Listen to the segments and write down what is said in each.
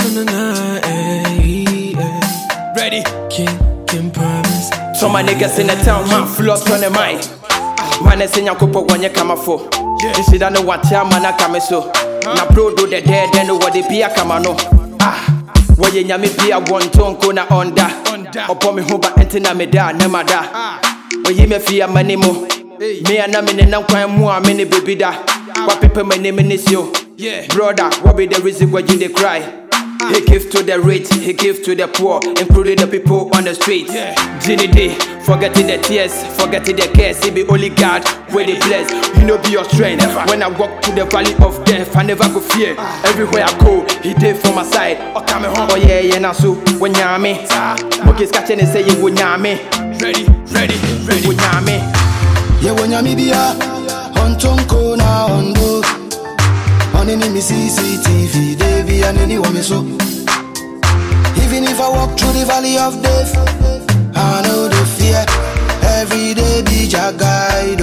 Ready? King promise. So my niggas in the town, full up on the mind. Man, I say you couple when you come for. You see that no one tell man I come so. Na bro do the dead, then what they be a come no. Where you nyame be a one tongue kona onda. Upon me home, but enter me da, never da. Where you me fear money mo. Me and I'm in a crime more, many baby da. What people my name is you. Brother, what be the reason why you they cry? He gives to the rich, he gives to the poor, including the people on the streets. Ginny D, forgetting the tears, forgetting the cares. He be only God, where they bless. You know be your strength. When I walk to the valley of death, I never go fear. Everywhere I go, he did for my side. Oh, come home. Oh yeah, now so when you're me, Monkey's catching and say you would me. Ready? When you're me. Yeah, when you're me, be on Tonko na ondo. On any CCTV, they be an anyone me so. Even if I walk through the valley of death, I know the fear. Every day be your guide.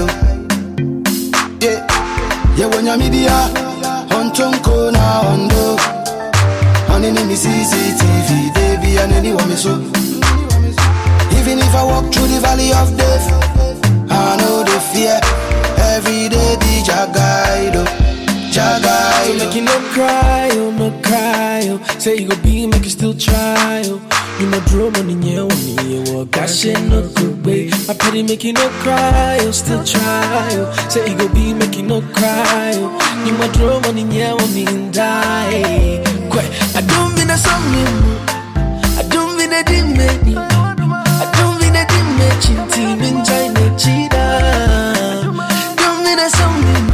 Yeah, when you're me, be on Tonko na ondo. On any CCTV, they be an anyone me so. Even if I walk through the valley of death, I know the fear. Every day be your guide. So make you no cry, no cry. Say you go be, make you still try. You know draw money, yeah, what gosh, no good way. I pity make you no cry, still try. Say you go be, make you no cry. You know draw money, yeah, what mean die. I don't mean a song, I don't mean a dimmy. I don't mean a dimmy, team in China, cheetah. Don't mean a song.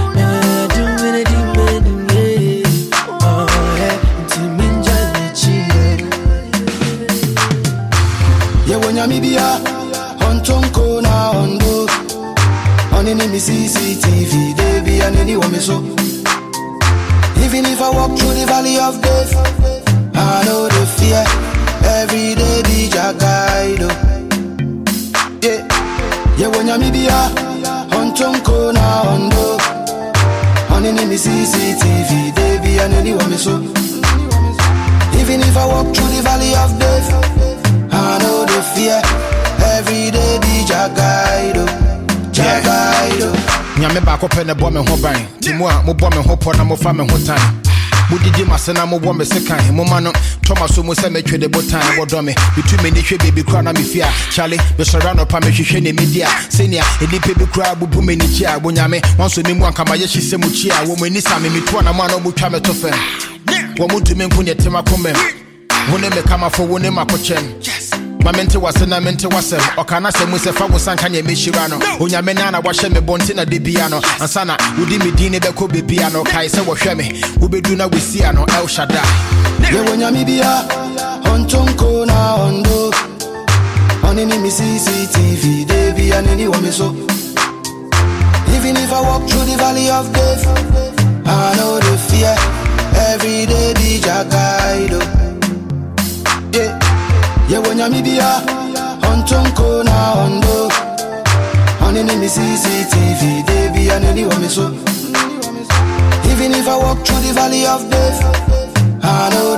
Me be on Tonko na ondo. On any CCTV, they be an anyone me so. Even if I walk through the valley of death, I know the fear. Every day be your guide. Yeah, when you me be on Tonko na ondo. On any CCTV, they be an anyone me so. Even if I walk through the valley of death, I know the fear. Every day be your guide. Your guide. Nyame back up in the bomb and hobby. Timua, mo bomb and hop on a farm and hot time. Mudi Masana mo bomb a second. Momano, Thomas almost a make the botan, what dummy. Between me, the baby crown and me fear. Charlie, the surround of Pamishi media. Senior, a deep baby crab, Bumini chair, Bunyame, once with me one Kamayashi Semuchia, woman is a Mituana Mano Muchame Tofen. One would to me when you tell my comment. When they come for one in my cochen. My mentor was in a mentor was or can I say Musa Fabusan Kanye Mishirano, Unyamena, Washem, Bontina de Piano, and Sana, Udimi Dini Bekobi Piano, Kaisa Washemi, Ubeduna with Siano, El Shaddai. Yeah, when you're me be on Tonko na ondo. On any CCTV, they be an anyone me so. Even if I walk through the valley of death, I know the fear. Every day be your guide. Yeah, when you're me be on Tonko na ondo. On any CCTV, they be an anyone me so. Even if I walk through the valley of death, I know